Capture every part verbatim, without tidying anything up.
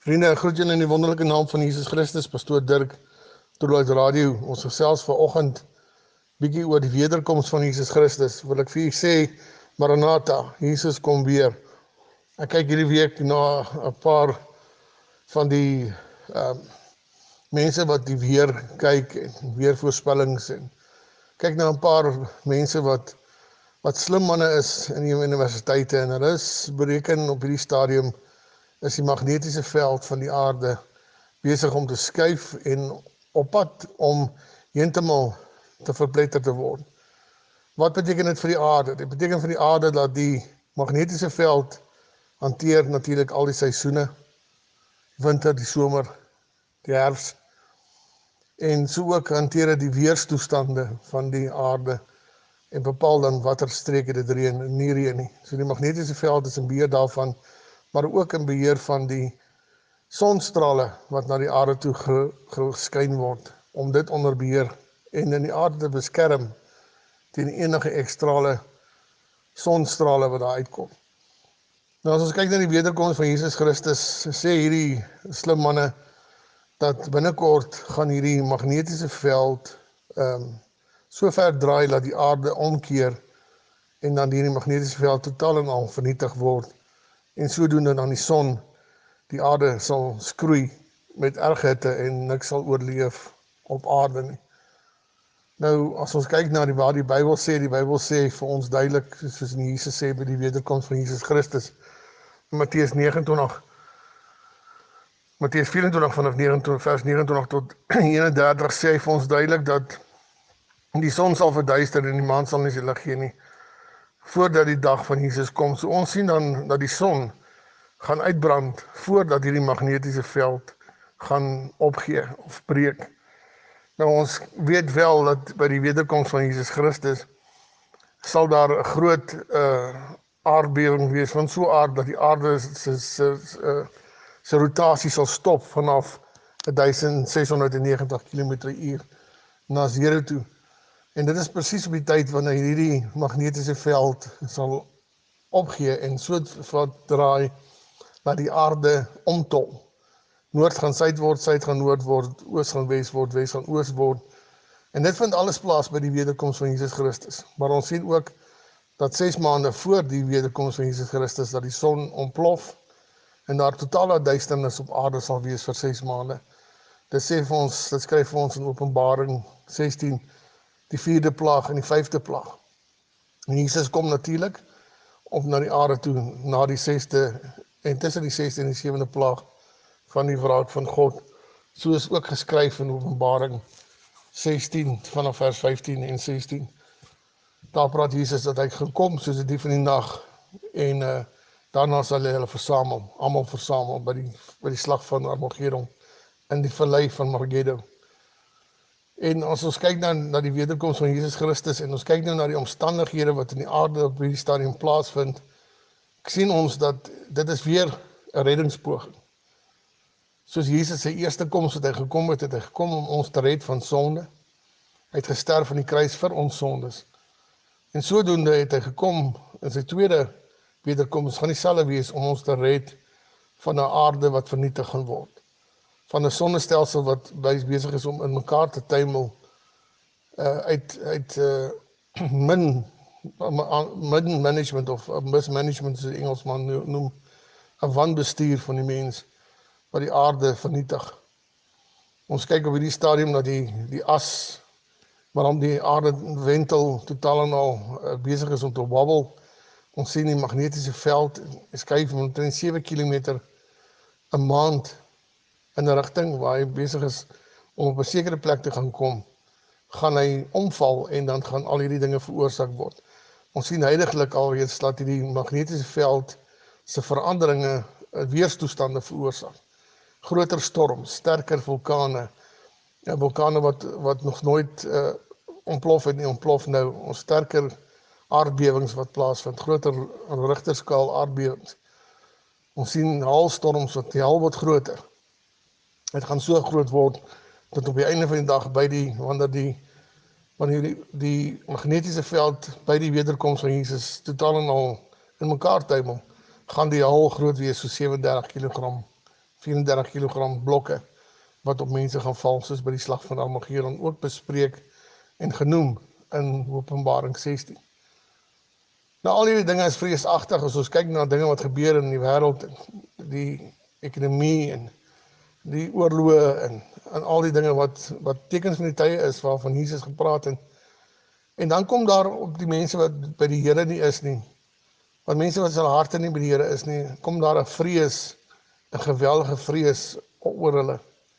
Vriende, ek groet julle in die wonderlike naam van Jesus Christus, Pastoor Dirk, Toerluid Radio. Ons gesels vanoggend bietjie oor die wederkoms van Jesus Christus. Wil ek vir u sê, Maranatha, Jesus kom weer. Ek kyk hierdie week na 'n paar van die uh, mense wat die weer kyk en weervoorspellings en kyk na 'n paar mense wat wat slim manne is in die universiteite en hulle is bereken op hierdie stadium is die magnetiese veld van die aarde besig om te skuif en op pad om heeltemal te verpletter te word. Wat beteken dit vir die aarde? Dit beteken vir die aarde dat die magnetiese veld hanteer natuurlik al die seisoene, winter, die somer, die herfs, en so ook hanteer dit die weerstoestande van die aarde en bepaal dan watter streke dit reën en nie reën nie. So die magnetiese veld is in beheer daarvan, maar ook in beheer van die sonstrale wat na die aarde toe ge, geskyn word, om dit onder beheer en in die aarde te beskerm teen enige ekstrale sonstrale wat daar uitkom. Nou as ons kyk na die wederkoms van Jesus Christus, sê hierdie slim manne dat binnekort gaan hierdie magnetiese veld um, so ver draai dat die aarde omkeer en dan hierdie magnetiese veld totaal en al vernietig word en sodoende dan die son die aarde sal skroei met erg hitte en niks sal oorleef op aarde nie. Nou, as ons kyk na die, waar die Bybel sê, die Bybel sê vir ons duidelik, soos in Jesus sê by die wederkoms van Jesus Christus, Matteus negenentwintig, Matteus vyf-en-twintig vanaf negenentwintig, vers negenentwintig tot eenendertig sê hy vir ons duidelik dat die son sal verduister en die maan sal nie sy lig gee nie, voordat die dag van Jesus kom. So ons sien dan dat die son gaan uitbrand voordat hierdie magnetiese veld gaan opgee of breek. Nou ons weet wel dat by die wederkoms van Jesus Christus sal daar 'n groot uh, aardbewing wees van so aard dat die aarde se se se rotasie sal stop vanaf duisend ses honderd negentig kilometer per uur na zero toe. En dit is presies op die tyd wanneer hierdie magnetiese veld sal opgee en so wat draai dat die aarde omtol. Noord gaan suid word, suid gaan noord word, oos gaan wes word, wes gaan oos word. En dit vind alles plaas by die wederkoms van Jesus Christus. Maar ons sien ook dat ses maande voor die wederkoms van Jesus Christus dat die son ontplof en daar totale duisternis op aarde sal wees vir ses maande. Dit sê vir ons, dit skryf vir ons in Openbaring sestien, die vierde plaag en die vyfde plaag. En Jesus kom natuurlik op na die aarde toe, na die sesde en tussen die sesde en die sewende plaag van die wraak van God, soos ook geskryf in Openbaring sestien vanaf vers vyftien en sestien. Daar praat Jesus dat hy gekom soos 'n dief in die nag en uh, daarna sal hy hulle versamel, almal versamel by die by die slag van Armageddon in die vallei van Magiddo. En as ons kyk na, na die wederkoms van Jesus Christus en ons kyk nou na die omstandighede wat in die aarde op hierdie stadium plaasvind, sien ons dat dit is weer 'n reddingspoging. Soos Jesus sy eerste koms wat hy gekom het, het hy gekom om ons te red van sonde. Hy het gesterf aan die kruis vir ons sondes. En sodoende het hy gekom in sy tweede wederkoms gaan dieselfde wees om ons te red van 'n aarde wat vernietig gaan word. Van 'n sonnestelsel wat besig is om in mekaar te tuimel, uh, uit, uit uh, min, min management of mismanagement, soos die Engelsman noem, 'n wanbestuur van die mens, wat die aarde vernietig. Ons kyk op hierdie stadium na die, die as, waarom die aarde wentel totaal en al uh, besig is om te wabbel. Ons sien die magnetiese veld skuif omtrent sewe kilometer 'n maand in 'n rigting waar hy besig is om op 'n sekere plek te gaan kom, gaan hy omval en dan gaan al hierdie dinge veroorsaak word. Ons sien heiliglik alreeds dat hierdie magnetiese veld se veranderinge weerstoestande veroorsaak. Groter storms, sterker vulkane, ja, vulkane wat, wat nog nooit uh, ontplof het nie, ontplof nou, ons sterker aardbewings wat plaasvind, groter Richterskaal aardbewings. Ons sien haalstorms wat die hal word groter. Het gaan so groot word dat op die einde van die dag by die wanneer die wanneer die, die magnetiese veld by die wederkoms van Jesus totaal en al in mekaar tuimel, gaan die hal groot wees so sewe en dertig kilogram vyierendertig kilogram blokke wat op mense gaan val, soos by die slag van Armageddon, ook bespreek en genoem in Openbaring sestien. Nou al hierdie dinge is vreesagtig as ons kyk na dinge wat gebeur in die wêreld, die ekonomie en die oorloë en, en al die dinge wat, wat tekens van die tye is, waarvan Jesus gepraat het. En dan kom daar op die mense wat by die Here nie is nie, want mense wat sy harte nie by die Here is nie, kom daar 'n vrees, 'n geweldige vrees oor hulle.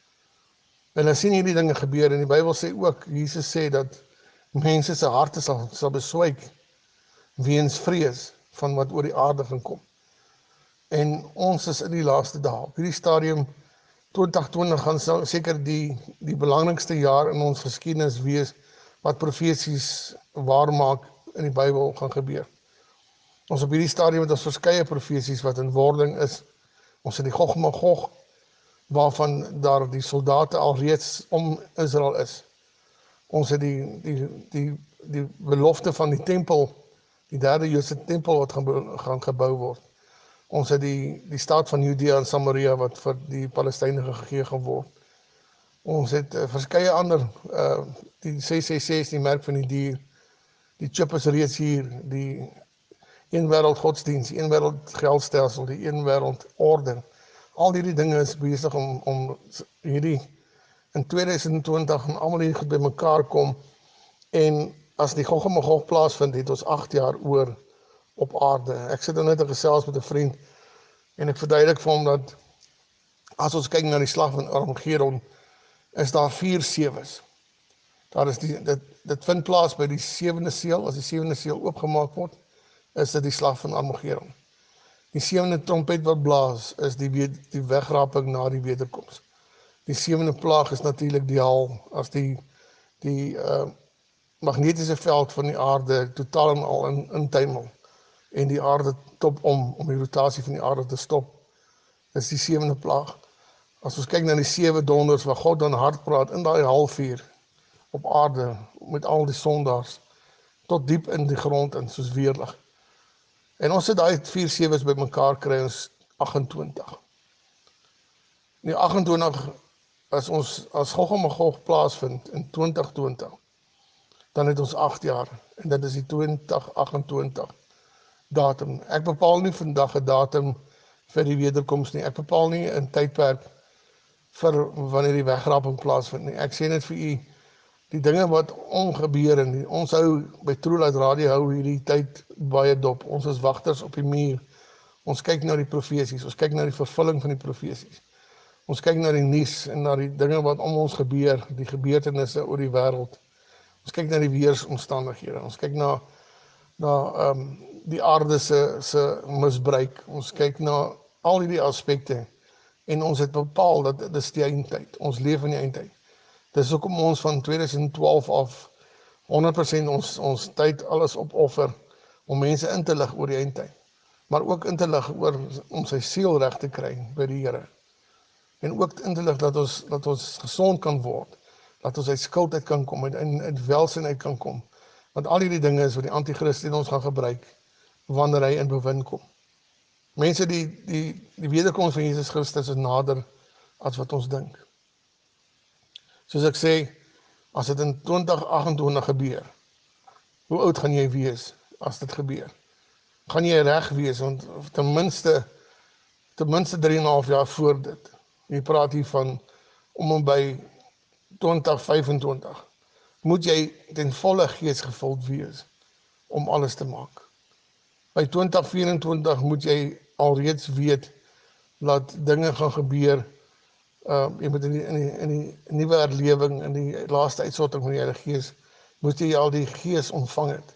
En dan sien hierdie dinge gebeur, en die Bybel sê ook, Jesus sê dat mense se harte sal, sal beswyk weens vrees van wat oor die aarde gaan kom. En ons is in die laaste dae. Op hierdie stadium twintig twintig gaan sal seker die die belangrikste jaar in ons geskiedenis wees wat profesies waarmaak in die Bybel gaan gebeur. Ons op hierdie stadium het ons verskeie profesies wat in wording is. Ons het die Gog en Magog, waarvan daar die soldate al reeds om Israel is. Ons het die die die die belofte van die tempel, die derde Joodse tempel wat gaan, gaan gebou word. Ons het die die staat van Judea en Samaria wat vir die Palestynë gegee gaan word. Ons het uh, verskeie ander uh, die ses ses ses, die merk van die dier, die chip is reeds hier, die een wêreld godsdienst, die een wêreld geldstelsel, die een wêreld orde. Al hierdie dinge is besig om om hierdie in tweeduisend twintig en almal hier by mekaar kom, en as die Gog en Magog plaasvind, het ons agt jaar oor op aarde. Ek sit net 'n gesels met 'n vriend en ek verduidelik vir hom dat as ons kyk na die slag van Armageddon, is daar vier sewes. Daar is die dit dit vind plaas by die sewende seël. As die sewende seël oopgemaak word, is dit die slag van Armageddon. Die sewende trompet wat blaas is die die wegraping na die wederkoms. Die sewende plaag is natuurlik die haal, as die die uh, magnetiese veld van die aarde totaal en al in intuimel en die aarde top om om die rotasie van die aarde te stop. Dis die sewende plaag. As ons kyk na die sewe donders waar God dan hard praat in daai halfuur op aarde met al die sondaars tot diep in die grond in soos weerlig. En ons het daai vier sewes by mekaar kry ons agt en twintig. Die agt en twintig as ons as Gog en Magog plaasvind in twintig twintig, dan het ons agt jaar en dit is die twintig agt en twintig datum. Ek bepaal nie vandag 'n datum vir die wederkoms nie. Ek bepaal nie 'n tydperk vir wanneer die wegraping plaasvind nie. Ek sê net vir u die dinge wat ongebeur en die, ons hou by Truelight Radio hou hierdie tyd baie dop. Ons is wagters op die muur. Ons kyk na die profesies, ons kyk na die vervulling van die profesies. Ons kyk na die nuus en na die dinge wat om ons gebeur, die gebeurtenisse oor die wêreld. Ons kyk na die weersomstandighede. Ons kyk na na ehm um, die aarde se se misbruik. Ons kyk na al hierdie aspekte en ons het bepaal dat dit is die eindtyd. Ons leef in die eindtyd. Dis hoekom ons van tweeduisend twaalf af honderd persent ons ons tyd alles opoffer om mense in te lig oor die eindtyd, maar ook in te lig oor om sy siel reg te kry by die Here. En ook in te lig dat ons dat ons gesond kan word, dat ons uit skuld uit kan kom en in uit welsyn uit kan kom. Want al hierdie dinge is wat die anti-kristus in ons gaan gebruik wanneer hy in bewind kom. Mense, die die die wederkoms van Jesus Christus is nader as wat ons dink. Soos ek sê, as dit in twintig agt en twintig gebeur, hoe oud gaan jy wees as dit gebeur? Gaan jy reg wees, want ten minste ten minste drie en 'n half jaar voor dit. Jy praat hier van om en by twintig vyfentwintig. Moet jy ten volle gees gevuld wees om alles te maak. By twintig vyfentwintig moet jy alreeds weet dat dinge gaan gebeur. Uh, jy moet in die, in die, in die nuwe herlewing, in die laaste uitstorting van die Heilige Gees, moet jy al die Gees ontvang het.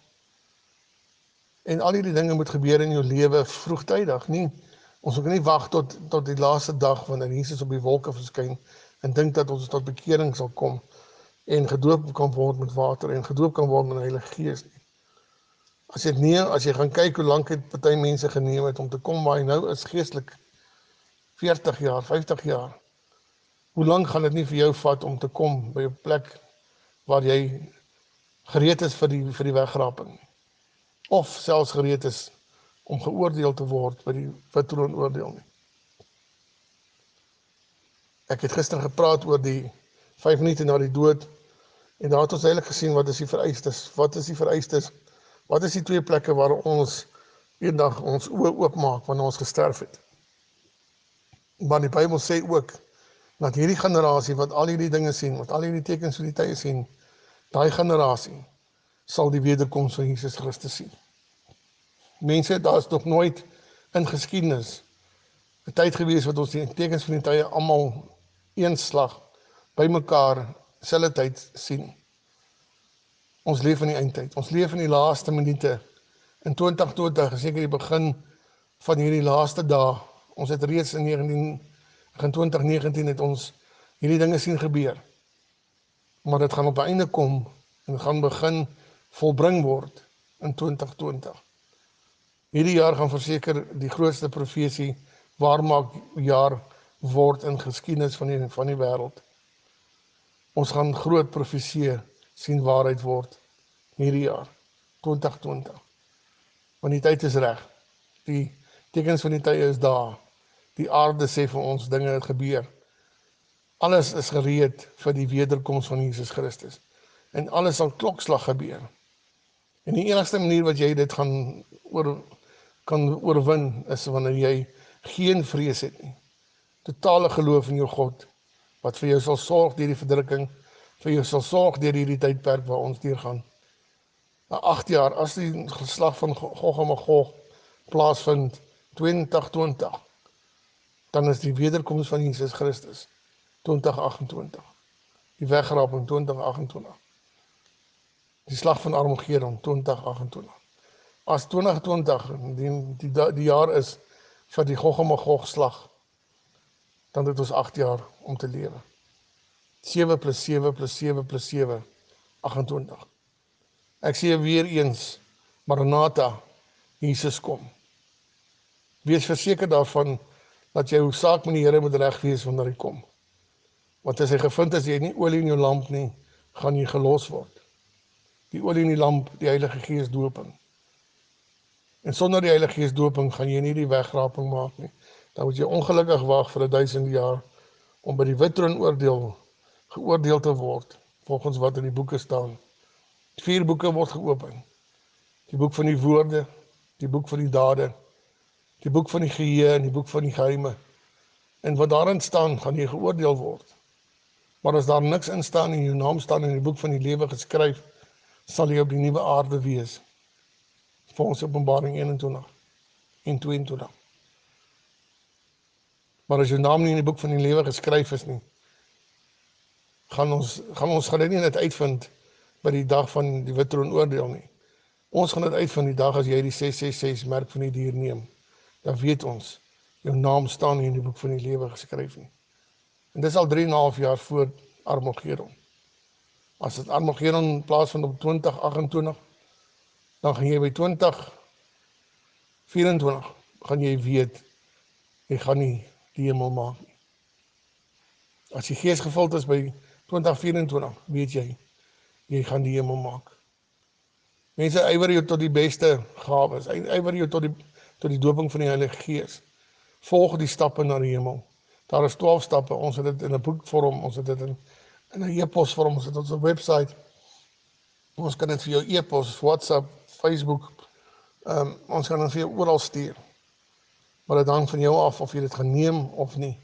En al die dinge moet gebeur in jou lewe vroegtydig, nie. Ons moet nie wag tot tot die laaste dag wanneer Jesus op die wolke verskyn en dink dat ons tot bekering sal kom en gedoop kan word met water en gedoop kan word met die Heilige Gees nie. As jy nie, as jy gaan kyk hoe lank het party mense geneem het om te kom waar hy nou is geestelik, veertig jaar, vyftig jaar. Hoe lank gaan dit nie vir jou vat om te kom by 'n plek waar jy gereed is vir die vir die wegraping, of selfs gereed is om geoordeel te word by die vir troon oordeel nie. Ek het gister gepraat oor die vyf minute na die dood, en daar het ons eintlik gesien wat is die vereistes, wat is die vereistes, wat is die twee plekke waar ons eendag ons oë oopmaak wanneer ons gesterf het. Maar die Bybel sê ook, dat hierdie generasie wat al hierdie dinge sien, wat al hierdie tekens van die tye sien, daai generasie sal die wederkoms van Jesus Christus sien. Mense, daar is nog nooit in geskiedenis 'n tyd gewees wat ons die tekens van die tye almal een slag by mekaar selfde tyd sien. Ons leef in die eindtyd. Ons leef in die laaste minute. In twintig twintig is seker die begin van hierdie laaste dae. Ons het reeds in negentien twintig negentien het ons hierdie dinge sien gebeur. Maar dit gaan op 'n einde kom en dit gaan begin volbring word in twintig twintig. Hierdie jaar gaan verseker die grootste profesie waarmaak jaar word in geskiedenis van die, van die wêreld. Ons gaan groot profeseë sien waarheid word hierdie jaar, twintig twintig. Want die tyd is reg. Die tekens van die tye is daar. Die aarde sê vir ons dinge het gebeur. Alles is gereed vir die wederkoms van Jesus Christus. En alles sal klokslag gebeur. En die enigste manier wat jy dit gaan oor, kan oorwin is wanneer jy geen vrees het nie. Totale geloof in jou God, wat vir jou sal sorg deur die verdrukking, vir jou sal sorg deur hierdie tydperk waar ons deurgaan. Na agt jaar, as die geslag van Gog en Magog plaasvind, twintig twintig, dan is die wederkoms van Jesus Christus, twintig agt-en-twintig. Die wegraping, twintig agt-en-twintig. Die slag van Armageddon, twintig agt-en-twintig. As twintig twintig die, die, die jaar is vir die Gog en Magog slag, dan het ons agt jaar om te lewe. sewe plus sewe plus sewe plus sewe, agt-en-twintig. Ek sê weer eens, Maranatha, Jesus kom. Wees verseker daarvan, dat jou saak met die Here moet reg wees wanneer hy kom. Want as hy gevind is, jy nie olie in jou lamp nie, gaan jy gelos word. Die olie in die lamp, die Heilige Gees doping. En sonder die Heilige Gees doping, gaan jy nie die wegraping maak nie. Dan moet jy ongelukkig wag vir 'n duisend jaar, om by die wit troon oordeel, geoordeel te word, volgens wat in die boeke staan. Vier boeke word geopen. Die boek van die woorde, die boek van die dade, die boek van die geheue en die boek van die geheime. En wat daarin staan, gaan jy geoordeel word. Maar as daar niks in staan en jou naam staan in die boek van die lewe geskryf, sal jy op die nuwe aarde wees. Volgens Openbaring eenentwintig en tweeëntwintig. Maar as jou naam nie in die boek van die lewe geskryf is nie, gaan ons, gaan ons gaan dit nie net uitvind by die dag van die wit troon oordeel nie. Ons gaan dit uitvind die dag as jy die ses ses ses merk van die dier neem. Dan weet ons, jou naam staan nie in die boek van die lewe geskryf nie. En dis al drie en 'n half jaar voor Armageddon. As dit Armageddon plaasvind op twintig agt-en-twintig, dan gaan jy by twintig vyf-en-twintig, gaan jy weet, jy gaan nie die hemel maak nie. As die gees gevuld is by twintig vyf-en-twintig, weet jy, jy gaan die hemel maak. Mense, ywer jou tot die beste gawes, ywer jou tot die, tot die doping van die Heilige Gees. Volg die stappe na die hemel. Daar is twaalf stappe, ons het dit in 'n boekvorm, ons het dit in, in 'n e-posvorm, ons het ons op website. Ons kan dit vir jou e-pos, WhatsApp, Facebook, um, ons kan dit vir jou oral stuur. Maar dit hang van jou af of jy dit gaan neem of nie.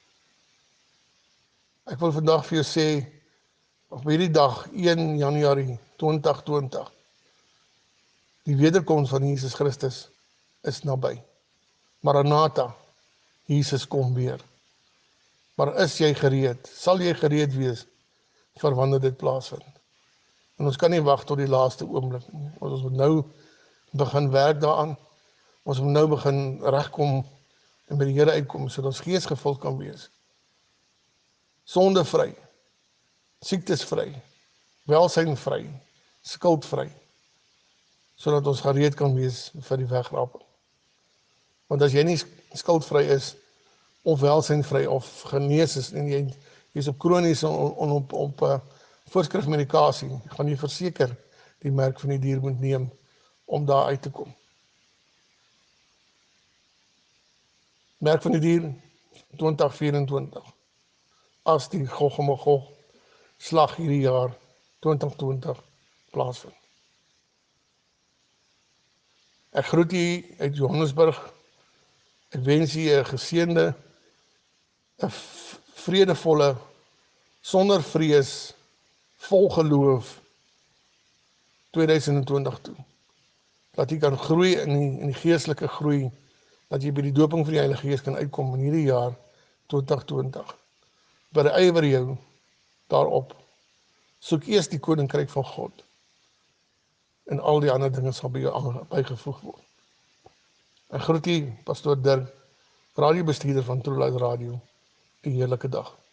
Ek wil vandag vir jou sê, op hierdie dag, een Januarie twintig twintig, die wederkoms van Jesus Christus is naby. Maranatha, Jesus kom weer. Maar is jy gereed? Sal jy gereed wees vir wanneer dit plaasvind? En ons kan nie wag tot die laaste oomblik nie. Ons moet nou begin werk daaraan. Ons moet nou begin regkom en by die Here uitkom, sodat ons gees gevul kan wees. Sondevry, siektesvry, welsynvry, skuldvry, sodat ons gereed kan wees vir die wegraping. Want as jy nie skuldvry is, of welsynvry, of genees is, en jy, jy is op kroniese en op, op uh, voorskrifmedikasie, gaan jy verseker die merk van die dier moet neem, om daar uit te kom. Merk van die dier, twintig vyf-en-twintig. as die Gog en Magog slag hierdie jaar twintig twintig plaasvind. Ek groet u uit Johannesburg. Ek wens u 'n geseënde, 'n vredevolle, sonder vrees, vol geloof tweeduisend twintig toe. Dat jy kan groei in die, in die geestelike groei, dat jy by die doping van die Heilige Gees kan uitkom in hierdie jaar twintig twintig. Berywer jou daarop. Soek eers die koninkryk van God. En al die ander dinge sal by jou bygevoeg word. Ek groet u, Pastoor Dirk, radiobestuurder van True Light Radio. 'n heerlike dag.